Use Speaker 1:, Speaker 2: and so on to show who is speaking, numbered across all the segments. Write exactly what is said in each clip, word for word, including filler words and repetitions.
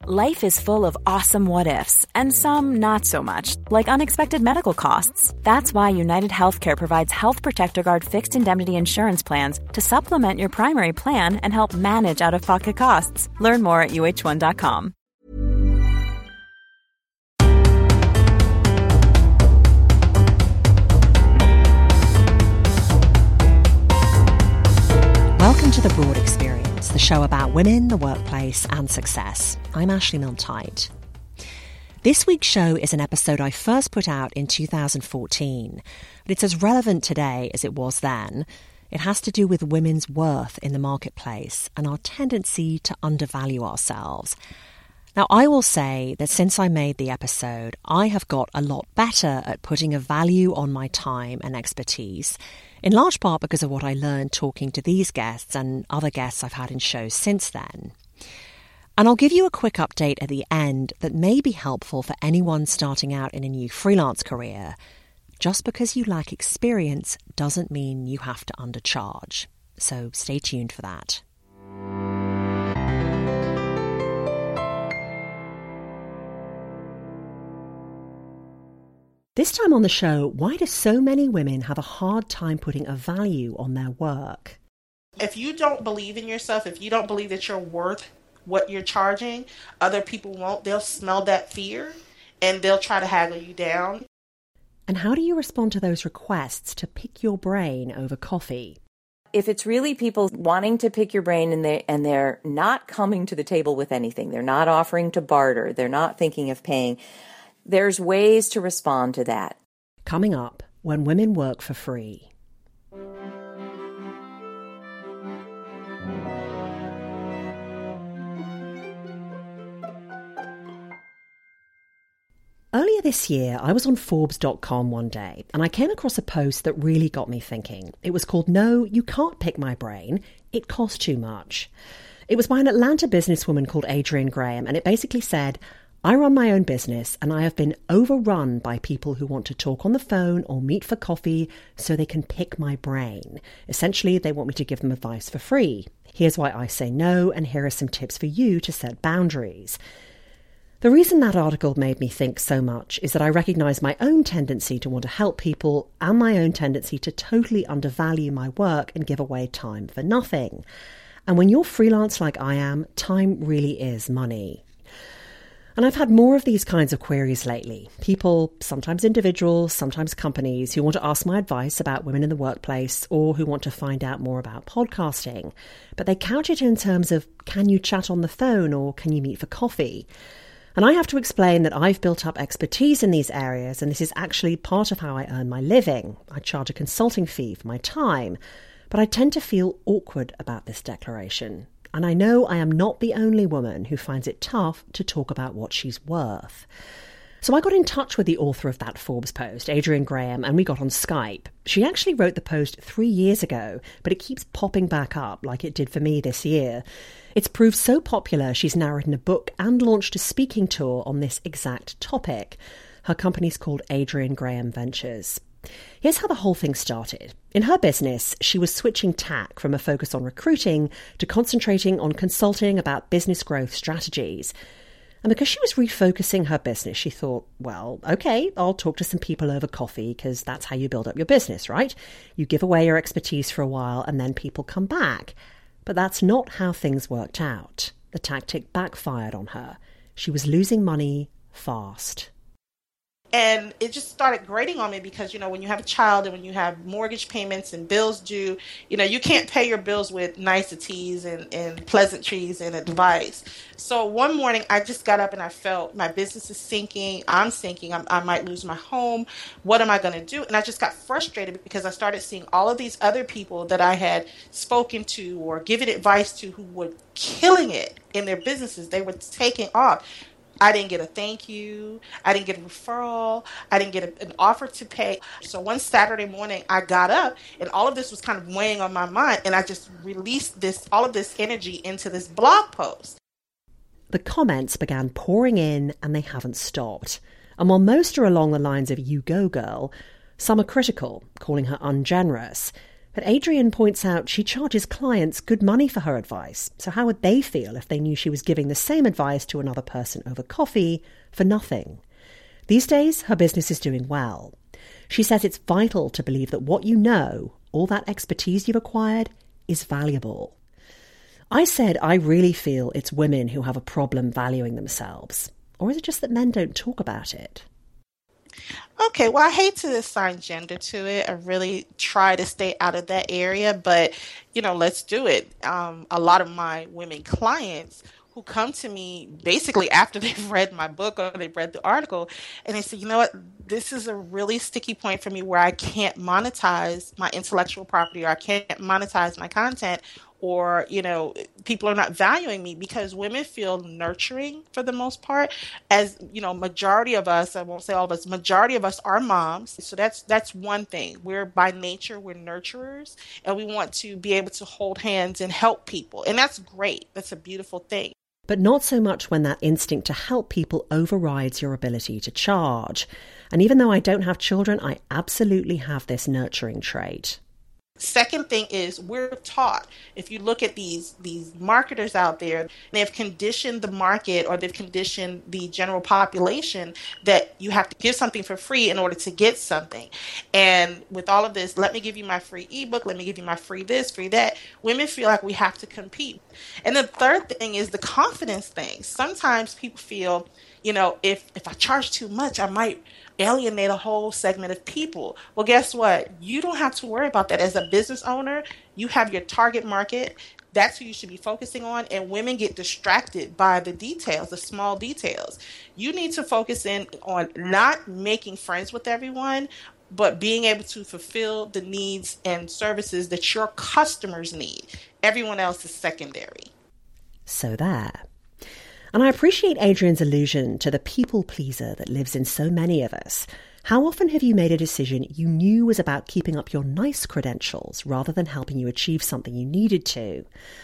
Speaker 1: Life is full of awesome what-ifs, and some not so much, like unexpected medical costs. That's why United Healthcare provides Health Protector Guard fixed indemnity insurance plans to supplement your primary plan and help manage out-of-pocket costs. Learn more at U H one dot com.
Speaker 2: Welcome to The Broad Experience, the show about women, the workplace and success. I'm Ashley Milne-Tyte. This week's show is an episode I first put out in two thousand fourteen, but it's as relevant today as it was then. It has to do with women's worth in the marketplace and our tendency to undervalue ourselves. Now, I will say that since I made the episode, I have got a lot better at putting a value on my time and expertise, in large part because of what I learned talking to these guests and other guests I've had in shows since then. And I'll give you a quick update at the end that may be helpful for anyone starting out in a new freelance career. Just because you lack experience doesn't mean you have to undercharge. So stay tuned for that. This time on the show, why do so many women have a hard time putting a value on their work?
Speaker 3: If you don't believe in yourself, if you don't believe that you're worth what you're charging, other people won't. They'll smell that fear and they'll try to haggle you down.
Speaker 2: And how do you respond to those requests to pick your brain over coffee?
Speaker 4: If it's really people wanting to pick your brain and they and they're not coming to the table with anything, they're not offering to barter, they're not thinking of paying, there's ways to respond to that.
Speaker 2: Coming up, when women work for free. Earlier this year, I was on Forbes dot com one day and I came across a post that really got me thinking. It was called "No, You Can't Pick My Brain. It Costs Too Much." It was by an Atlanta businesswoman called Adrienne Graham, and it basically said, I run my own business and I have been overrun by people who want to talk on the phone or meet for coffee so they can pick my brain. Essentially, they want me to give them advice for free. Here's why I say no, and here are some tips for you to set boundaries. The reason that article made me think so much is that I recognise my own tendency to want to help people and my own tendency to totally undervalue my work and give away time for nothing. And when you're freelance like I am, time really is money. And I've had more of these kinds of queries lately. People, sometimes individuals, sometimes companies, who want to ask my advice about women in the workplace or who want to find out more about podcasting. But they couch it in terms of, can you chat on the phone or can you meet for coffee? And I have to explain that I've built up expertise in these areas, and this is actually part of how I earn my living. I charge a consulting fee for my time, but I tend to feel awkward about this declaration. And I know I am not the only woman who finds it tough to talk about what she's worth. So I got in touch with the author of that Forbes post, Adrienne Graham, and we got on Skype. She actually wrote the post three years ago, but it keeps popping back up like it did for me this year. It's proved so popular, she's now written a book and launched a speaking tour on this exact topic. Her company's called Adrienne Graham Ventures. Here's how the whole thing started. In her business, she was switching tack from a focus on recruiting to concentrating on consulting about business growth strategies. And because she was refocusing her business, she thought, well, okay, I'll talk to some people over coffee because that's how you build up your business, right? You give away your expertise for a while and then people come back. But that's not how things worked out. The tactic backfired on her. She was losing money fast.
Speaker 3: And it just started grating on me because, you know, when you have a child and when you have mortgage payments and bills due, you know, you can't pay your bills with niceties and, and pleasantries and advice. So one morning I just got up and I felt my business is sinking. I'm sinking. I'm, I might lose my home. What am I going to do? And I just got frustrated because I started seeing all of these other people that I had spoken to or given advice to who were killing it in their businesses. They were taking off. I didn't get a thank you. I didn't get a referral. I didn't get a, an offer to pay. So one Saturday morning, I got up and all of this was kind of weighing on my mind. And I just released this, all of this energy into this blog post.
Speaker 2: The comments began pouring in and they haven't stopped. And while most are along the lines of "you go girl," some are critical, calling her ungenerous. But Adrienne points out she charges clients good money for her advice. So how would they feel if they knew she was giving the same advice to another person over coffee for nothing? These days, her business is doing well. She says it's vital to believe that what you know, all that expertise you've acquired, is valuable. I said I really feel it's women who have a problem valuing themselves. Or is it just that men don't talk about it?
Speaker 3: Okay, well, I hate to assign gender to it. I really try to stay out of that area, but, you know, let's do it. Um, a lot of my women clients who come to me basically after they've read my book or they've read the article, and they say, you know what, this is a really sticky point for me where I can't monetize my intellectual property, or I can't monetize my content, or, you know, people are not valuing me, because women feel nurturing for the most part. As, you know, majority of us, I won't say all of us, majority of us are moms. So that's that's one thing. We're by nature, we're nurturers, and we want to be able to hold hands and help people. And that's great. That's a beautiful thing.
Speaker 2: But not so much when that instinct to help people overrides your ability to charge. And even though I don't have children, I absolutely have this nurturing trait.
Speaker 3: Second thing is, we're taught, if you look at these these marketers out there, they've conditioned the market, or they've conditioned the general population that you have to give something for free in order to get something. And with all of this, let me give you my free ebook, let me give you my free this, free that, women feel like we have to compete. And the third thing is the confidence thing. Sometimes people feel, you know, if, if I charge too much, I might alienate a whole segment of people. Well, guess what? You don't have to worry about that. As a business owner, you have your target market. That's who you should be focusing on. And women get distracted by the details, the small details. You need to focus in on not making friends with everyone, but being able to fulfill the needs and services that your customers need. Everyone else is secondary.
Speaker 2: So there. And I appreciate Adrienne's allusion to the people pleaser that lives in so many of us. How often have you made a decision you knew was about keeping up your nice credentials rather than helping you achieve something you needed to?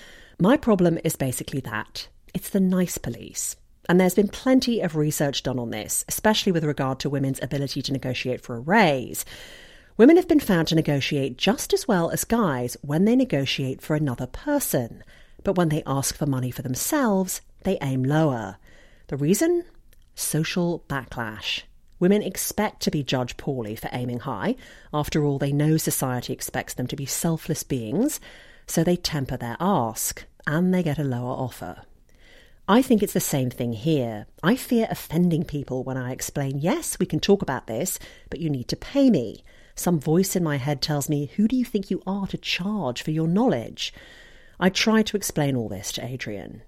Speaker 2: My problem is basically that. It's the nice police. And there's been plenty of research done on this, especially with regard to women's ability to negotiate for a raise. Women have been found to negotiate just as well as guys when they negotiate for another person. But when they ask for money for themselves, they aim lower. The reason? Social backlash. Women expect to be judged poorly for aiming high. After all, they know society expects them to be selfless beings, so they temper their ask, and they get a lower offer. I think it's the same thing here. I fear offending people when I explain, yes, we can talk about this, but you need to pay me. Some voice in my head tells me, who do you think you are to charge for your knowledge? I try to explain all this to Adrienne.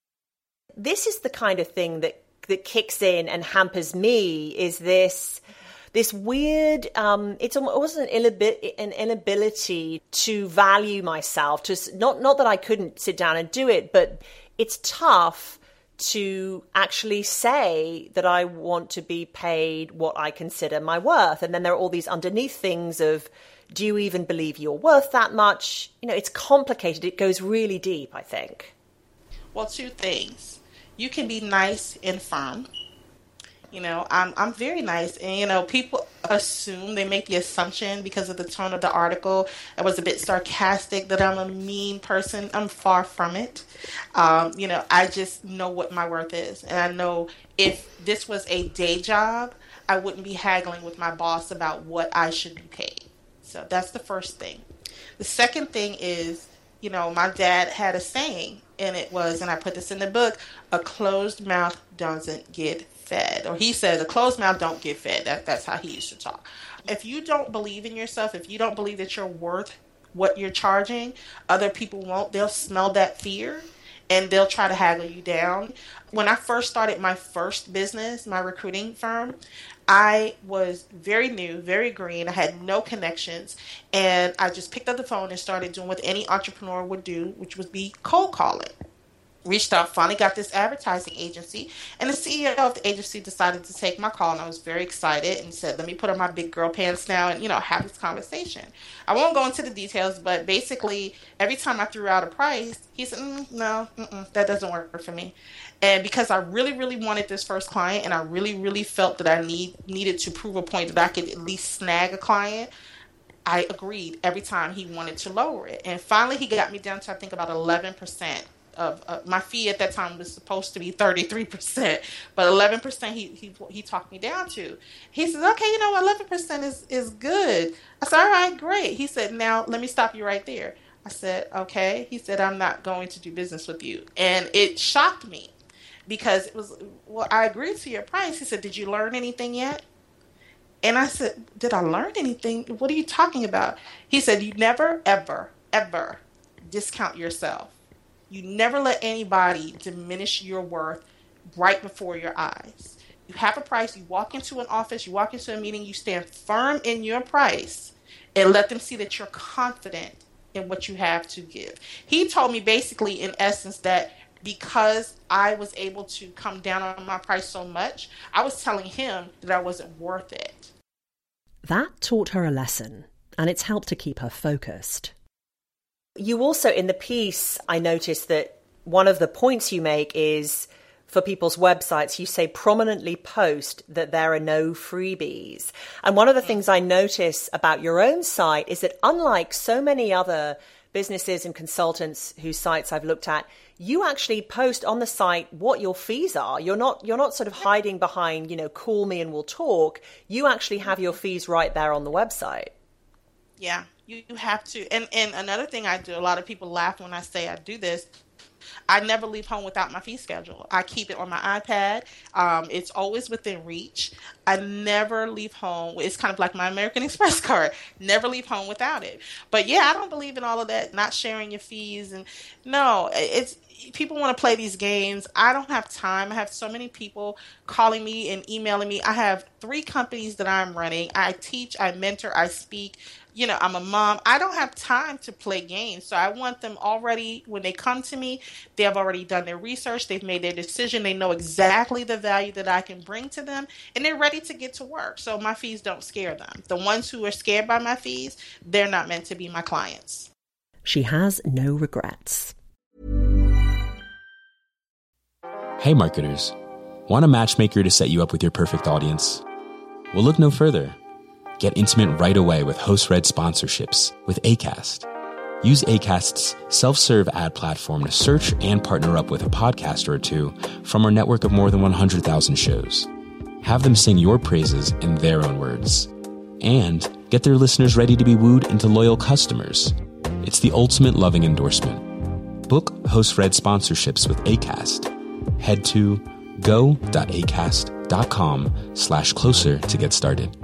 Speaker 5: This is the kind of thing that, that kicks in and hampers me, is this this weird, um, it's almost an, inabi- an inability to value myself. To not, not that I couldn't sit down and do it, but it's tough to actually say that I want to be paid what I consider my worth. And then there are all these underneath things of, do you even believe you're worth that much? You know, it's complicated. It goes really deep, I think.
Speaker 3: Well, two things. You can be nice and firm. You know, I'm I'm very nice. And, you know, people assume, they make the assumption because of the tone of the article, I was a bit sarcastic, that I'm a mean person. I'm far from it. Um, you know, I just know what my worth is. And I know if this was a day job, I wouldn't be haggling with my boss about what I should be paid. So that's the first thing. The second thing is, you know, my dad had a saying, and it was, and I put this in the book, a closed mouth doesn't get fed. Or he says, a closed mouth don't get fed. That, that's how he used to talk. If you don't believe in yourself, if you don't believe that you're worth what you're charging, other people won't. They'll smell that fear, and they'll try to haggle you down. When I first started my first business, my recruiting firm, I was very new, very green. I had no connections, and I just picked up the phone and started doing what any entrepreneur would do, which would be cold calling. Reached out, finally got this advertising agency, and the C E O of the agency decided to take my call, and I was very excited and said, let me put on my big girl pants now and, you know, have this conversation. I won't go into the details, but basically every time I threw out a price, he said, mm, no, mm-mm, that doesn't work for me. And because I really, really wanted this first client, and I really, really felt that I need needed to prove a point that I could at least snag a client, I agreed every time he wanted to lower it. And finally, he got me down to, I think, about eleven percent. Of uh, my fee at that time was supposed to be thirty-three percent, but eleven percent he, he he talked me down to. He says, okay, you know, eleven percent is, is good. I said, all right, great. He said, now let me stop you right there. I said, okay. He said, I'm not going to do business with you. And it shocked me because it was, well, I agreed to your price. He said, did you learn anything yet? And I said, did I learn anything? What are you talking about? He said, you never, ever, ever discount yourself. You never let anybody diminish your worth right before your eyes. You have a price. You walk into an office, you walk into a meeting, you stand firm in your price and let them see that you're confident in what you have to give. He told me basically, in essence, that because I was able to come down on my price so much, I was telling him that I wasn't worth it.
Speaker 2: That taught her a lesson, and it's helped to keep her focused.
Speaker 5: You also, in the piece, I noticed that one of the points you make is, for people's websites, you say prominently post that there are no freebies. And one of the things I notice about your own site is that, unlike so many other businesses and consultants whose sites I've looked at, you actually post on the site what your fees are. You're not you're not sort of hiding behind, you know, call me and we'll talk. You actually have your fees right there on the website.
Speaker 3: Yeah. You have to. And, and another thing I do, a lot of people laugh when I say I do this. I never leave home without my fee schedule. I keep it on my iPad. Um, it's always within reach. I never leave home. It's kind of like my American Express card. Never leave home without it. But yeah, I don't believe in all of that, not sharing your fees. And no, it's people want to play these games. I don't have time. I have so many people calling me and emailing me. I have three companies that I'm running. I teach, I mentor, I speak. You know, I'm a mom. I don't have time to play games. So I want them already, when they come to me, they have already done their research. They've made their decision. They know exactly the value that I can bring to them, and they're ready to get to work. So my fees don't scare them. The ones who are scared by my fees, they're not meant to be my clients.
Speaker 2: She has no regrets.
Speaker 6: Hey marketers, want a matchmaker to set you up with your perfect audience? Well, look no further. Get intimate right away with host-read sponsorships with Acast. Use Acast's self-serve ad platform to search and partner up with a podcaster or two from our network of more than one hundred thousand shows. Have them sing your praises in their own words. And get their listeners ready to be wooed into loyal customers. It's the ultimate loving endorsement. Book host-read sponsorships with Acast. Head to go.acast.com slash closer to get started.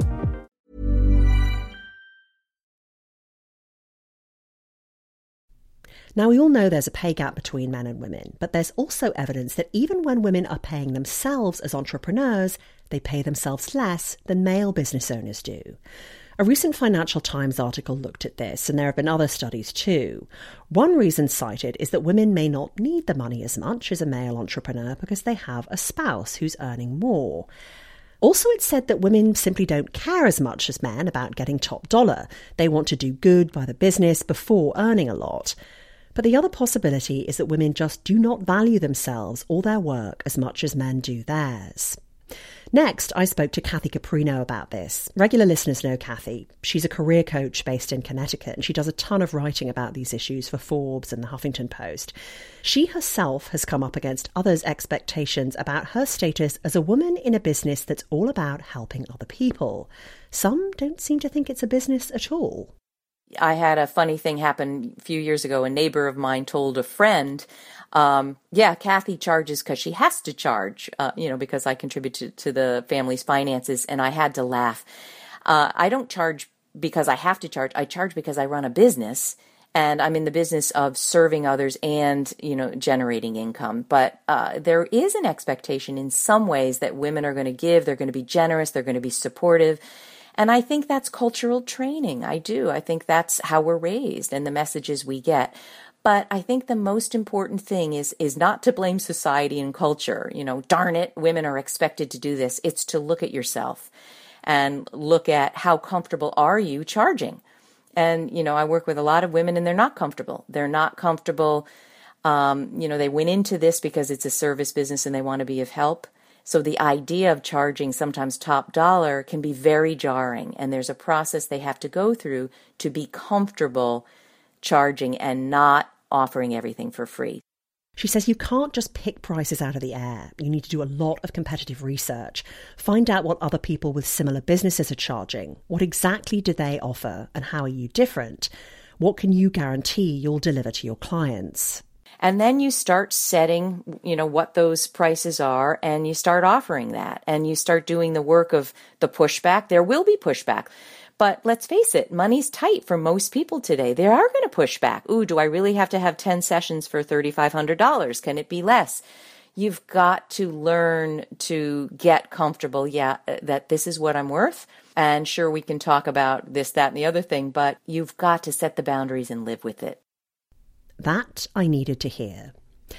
Speaker 2: Now, we all know there's a pay gap between men and women, but there's also evidence that even when women are paying themselves as entrepreneurs, they pay themselves less than male business owners do. A recent Financial Times article looked at this, and there have been other studies too. One reason cited is that women may not need the money as much as a male entrepreneur because they have a spouse who's earning more. Also, it's said that women simply don't care as much as men about getting top dollar. They want to do good by the business before earning a lot. But the other possibility is that women just do not value themselves or their work as much as men do theirs. Next, I spoke to Kathy Caprino about this. Regular listeners know Kathy. She's a career coach based in Connecticut, and she does a ton of writing about these issues for Forbes and the Huffington Post. She herself has come up against others' expectations about her status as a woman in a business that's all about helping other people. Some don't seem to think it's a business at all.
Speaker 4: I had a funny thing happen a few years ago. A neighbor of mine told a friend, um, yeah, Kathy charges because she has to charge, uh, you know, because I contribute to, to the family's finances. And I had to laugh. Uh, I don't charge because I have to charge. I charge because I run a business and I'm in the business of serving others and, you know, generating income. But uh, there is an expectation in some ways that women are going to give. They're going to be generous. They're going to be supportive. And I think that's cultural training. I do. I think that's how we're raised and the messages we get. But I think the most important thing is is not to blame society and culture. You know, darn it, women are expected to do this. It's to look at yourself and look at how comfortable are you charging. And, you know, I work with a lot of women and they're not comfortable. They're not comfortable. Um, you know, they went into this because it's a service business and they want to be of help. So the idea of charging sometimes top dollar can be very jarring, and there's a process they have to go through to be comfortable charging and not offering everything for free.
Speaker 2: She says you can't just pick prices out of the air. You need to do a lot of competitive research, find out what other people with similar businesses are charging, what exactly do they offer, and how are you different? What can you guarantee you'll deliver to your clients?
Speaker 4: And then you start setting, you know, what those prices are, and you start offering that, and you start doing the work of the pushback. There will be pushback. But let's face it, money's tight for most people today. They are going to push back. Ooh, do I really have to have ten sessions for three thousand five hundred dollars? Can it be less? You've got to learn to get comfortable, yeah, that this is what I'm worth. And sure, we can talk about this, that, and the other thing, but you've got to set the boundaries and live with it.
Speaker 2: That I needed to hear.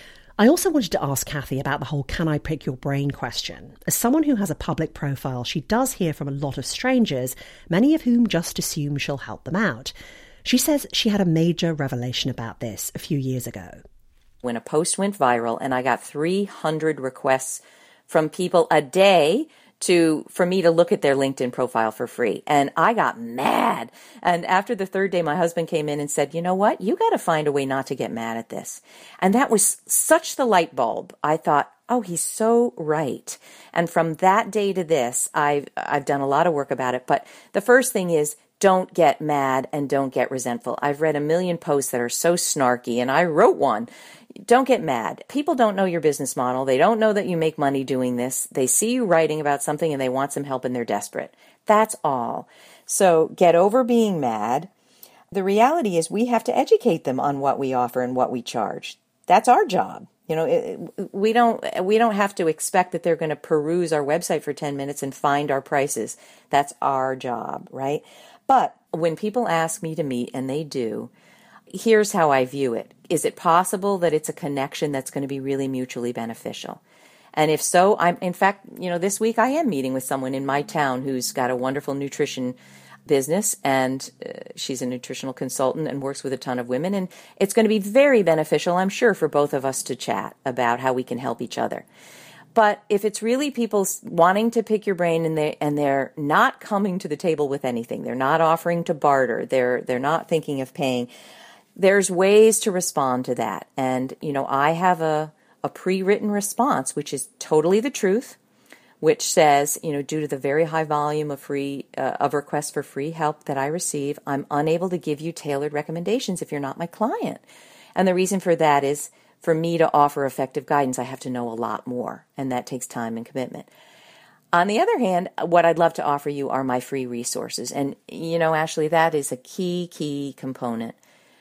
Speaker 2: I also wanted to ask Kathy about the whole can I pick your brain question. As someone who has a public profile, she does hear from a lot of strangers, many of whom just assume she'll help them out. She says she had a major revelation about this a few years ago.
Speaker 4: When a post went viral and I got three hundred requests from people a day to for me to look at their LinkedIn profile for free. And I got mad. And after the third day, my husband came in and said, you know what? You got to find a way not to get mad at this. And that was such the light bulb. I thought, oh, he's so right. And from that day to this, I've, I've done a lot of work about it. But the first thing is, don't get mad and don't get resentful. I've read a million posts that are so snarky, and I wrote one. Don't get mad. People don't know your business model. They don't know that you make money doing this. They see you writing about something and they want some help and they're desperate. That's all. So get over being mad. The reality is we have to educate them on what we offer and what we charge. That's our job. You know, it, we don't we don't have to expect that they're going to peruse our website for ten minutes and find our prices. That's our job, right? But when people ask me to meet, and they do, here's how I view it. Is it possible that it's a connection that's going to be really mutually beneficial? And if so, I'm, in fact, you know, this week I am meeting with someone in my town who's got a wonderful nutrition business, and uh, she's a nutritional consultant and works with a ton of women. And it's going to be very beneficial, I'm sure, for both of us to chat about how we can help each other. But if it's really people wanting to pick your brain and they and they're not coming to the table with anything, they're not offering to barter, they're they're not thinking of paying, there's ways to respond to that. And, you know, I have a, a pre-written response, which is totally the truth, which says, you know, due to the very high volume of free uh, of requests for free help that I receive, I'm unable to give you tailored recommendations if you're not my client. And the reason for that is, for me to offer effective guidance, I have to know a lot more, and that takes time and commitment. On the other hand, what I'd love to offer you are my free resources. And, you know, Ashley, that is a key, key component.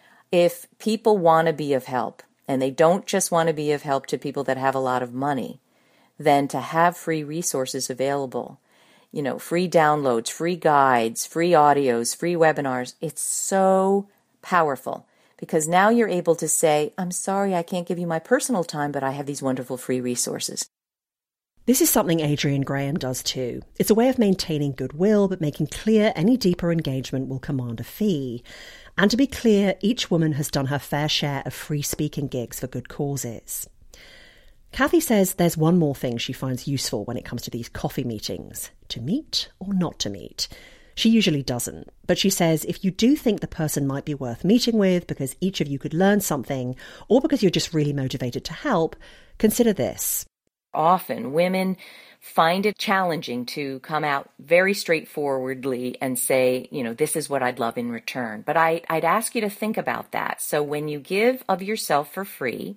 Speaker 4: If people want to be of help, and they don't just want to be of help to people that have a lot of money, then to have free resources available, you know, free downloads, free guides, free audios, free webinars, it's so powerful. Because now you're able to say, I'm sorry, I can't give you my personal time, but I have these wonderful free resources.
Speaker 2: This is something Adrienne Graham does too. It's a way of maintaining goodwill, but making clear any deeper engagement will command a fee. And to be clear, each woman has done her fair share of free speaking gigs for good causes. Kathy says there's one more thing she finds useful when it comes to these coffee meetings: to meet or not to meet. She usually doesn't, but she says if you do think the person might be worth meeting with because each of you could learn something, or because you're just really motivated to help, consider this.
Speaker 4: Often women find it challenging to come out very straightforwardly and say, you know, this is what I'd love in return. But I, I'd ask you to think about that. So when you give of yourself for free,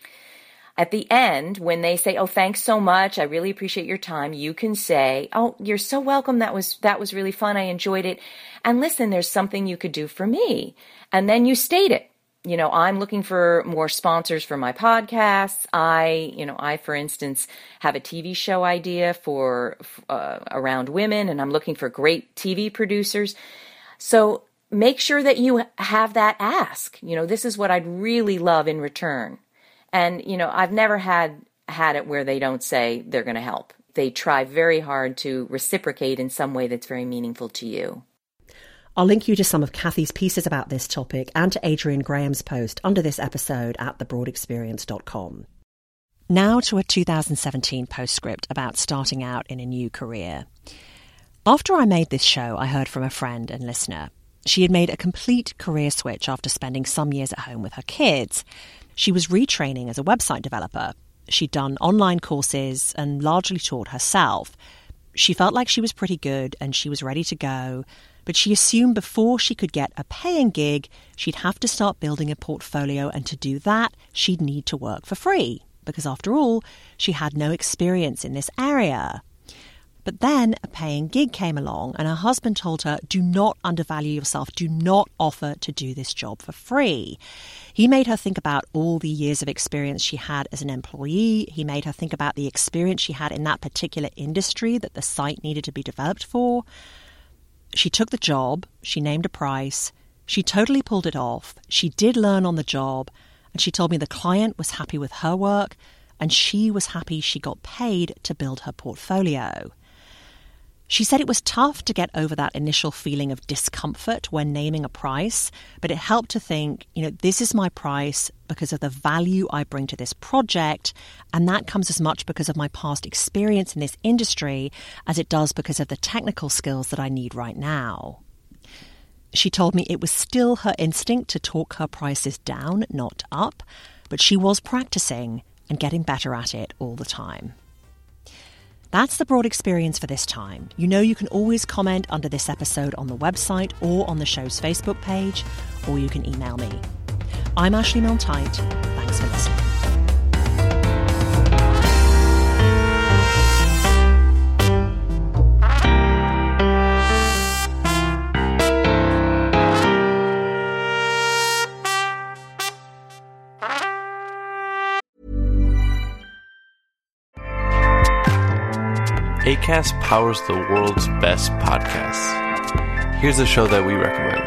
Speaker 4: at the end, when they say, oh, thanks so much, I really appreciate your time, you can say, oh, you're so welcome. That was that was really fun. I enjoyed it. And listen, there's something you could do for me. And then you state it. You know, I'm looking for more sponsors for my podcasts. I, you know, I, for instance, have a T V show idea for uh, around women, and I'm looking for great T V producers. So make sure that you have that ask. You know, this is what I'd really love in return. And, you know, I've never had had it where they don't say they're going to help. They try very hard to reciprocate in some way that's very meaningful to you.
Speaker 2: I'll link you to some of Kathy's pieces about this topic and to Adrienne Graham's post under this episode at the broad experience dot com. Now to a two thousand seventeen postscript about starting out in a new career. After I made this show, I heard from a friend and listener. She had made a complete career switch after spending some years at home with her kids. She was retraining as a website developer. She'd done online courses and largely taught herself. She felt like she was pretty good and she was ready to go, but she assumed before she could get a paying gig, she'd have to start building a portfolio, and to do that, she'd need to work for free, because after all, she had no experience in this area. But then a paying gig came along and her husband told her, do not undervalue yourself, do not offer to do this job for free. He made her think about all the years of experience she had as an employee. He made her think about the experience she had in that particular industry that the site needed to be developed for. She took the job, she named a price, she totally pulled it off, she did learn on the job, and she told me the client was happy with her work and she was happy she got paid to build her portfolio. She said it was tough to get over that initial feeling of discomfort when naming a price, but it helped to think, you know, this is my price because of the value I bring to this project, and that comes as much because of my past experience in this industry as it does because of the technical skills that I need right now. She told me it was still her instinct to talk her prices down, not up, but she was practicing and getting better at it all the time. That's the broad experience for this time. You know you can always comment under this episode on the website or on the show's Facebook page, or you can email me. I'm Ashley Milne-Tyte. Thanks for listening.
Speaker 7: Acast powers the world's best podcasts. Here's a show that we recommend.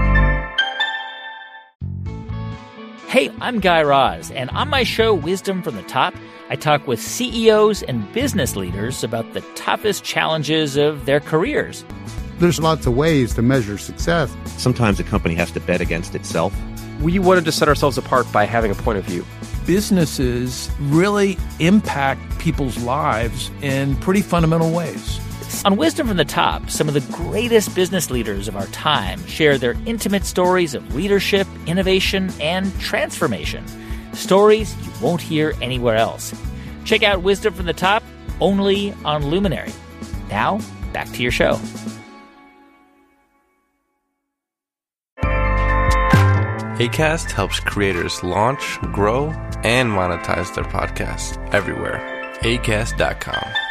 Speaker 8: Hey, I'm Guy Raz, and on my show, Wisdom from the Top, I talk with C E Os and business leaders about the toughest challenges of their careers.
Speaker 9: There's lots of ways to measure success.
Speaker 10: Sometimes a company has to bet against itself.
Speaker 11: We wanted to set ourselves apart by having a point of view.
Speaker 12: Businesses really impact people's lives in pretty fundamental ways.
Speaker 8: On Wisdom from the Top, some of the greatest business leaders of our time share their intimate stories of leadership, innovation, and transformation. Stories you won't hear anywhere else. Check out Wisdom from the Top only on Luminary. Now, back to your show.
Speaker 7: Acast helps creators launch, grow, and monetize their podcasts everywhere. Acast dot com.